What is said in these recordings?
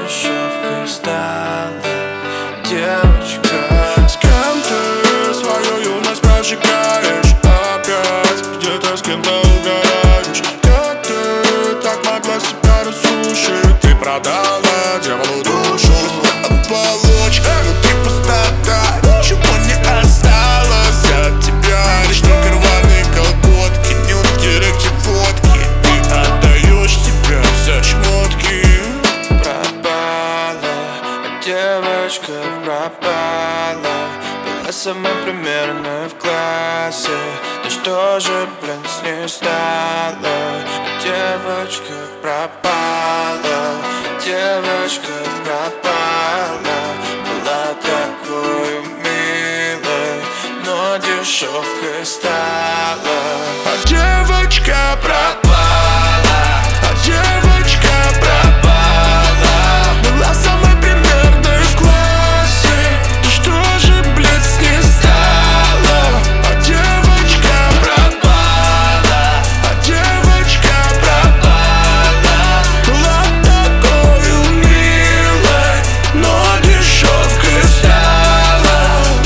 дешевкой стала девочка. С кем ты свою юность прожигаешь? Опять где-то с кем-то угораешь. Как ты так могла себя разрушить? Ты продала дьяволу душу. Оболочка, внутри пустота, ничего не осталось от тебя. Лишь только рваные колготки, нюнки, реки, водки. Ты отдаешь себя за шмотки. Пропала, а девочка пропала. Была самой примерной в классе. Да что же, блин, с ней стало? А девочка пропала, девочка пропала. Была такой милой, но дешевкой стала. А девочка пропала, А девочка пропала. была самой примерной в классе. Да что же, блядь, с ней стало? А девочка пропала, а девочка пропала. Была такой милой, но дешевкой стала.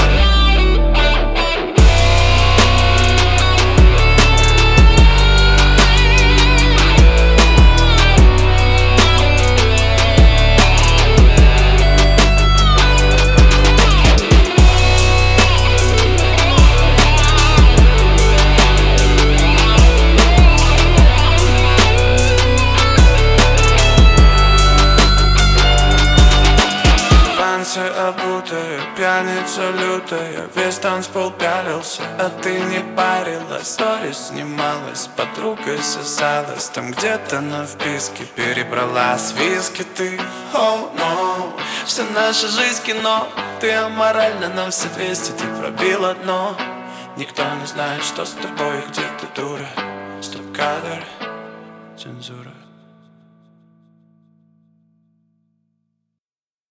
Обутая, пьяница лютая, весь танцпол пялился, а ты не парилась. Сторис снималась, с подругой сосалась, там где-то на вписке перебрала с виски ты. Oh no, вся наша жизнь кино, ты аморально на все 200, ты пробила дно. Никто не знает, что с тобой, где ты дура. Стоп-кадр, цензура.